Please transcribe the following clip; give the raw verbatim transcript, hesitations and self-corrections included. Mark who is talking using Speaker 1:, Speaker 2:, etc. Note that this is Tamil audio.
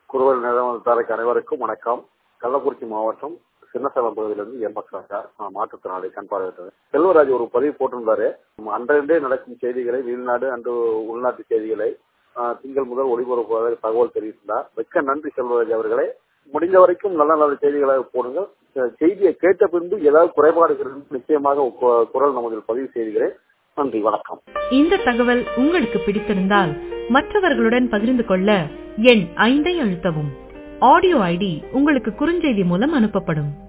Speaker 1: குறுவல் நிறுவனத்தாருக்கு அனைவருக்கும் வணக்கம். கள்ளக்குறிச்சி மாவட்டம் சின்னசேலம் பகுதியிலிருந்து எம் எஸ் ராஜா. நான் மாற்றுத்திறனாளி கண் பார்வையற்றவர். செல்வராஜ் ஒரு பதிவு போட்டிருந்தாரு. அன்றே நடக்கும் செய்திகளை, வெளிநாடு அன்று உள்நாட்டு செய்திகளை திங்கள் முதல் ஒளிபரப்புவதாக தகவல் தெரிவித்தார். மிக்க நன்றி செல்வராஜ் அவர்களே. முடிந்த வரைக்கும் நல்ல நல்ல செய்திகளை போடுங்க. செய்தியை கேட்ட பின்பு ஏதாவது குறைபாடுகள் நிச்சயமாக குரல் நமதில் பதிவு செய்கிறேன். நன்றி, வணக்கம்.
Speaker 2: இந்த தகவல் உங்களுக்கு பிடித்திருந்தால் மற்றவர்களுடன் பகிர்ந்து கொள்ள எண் ஐந்தை அழுத்தவும். ஆடியோ ஐடி உங்களுக்கு குறுஞ்செய்தி மூலம் அனுப்பப்படும்.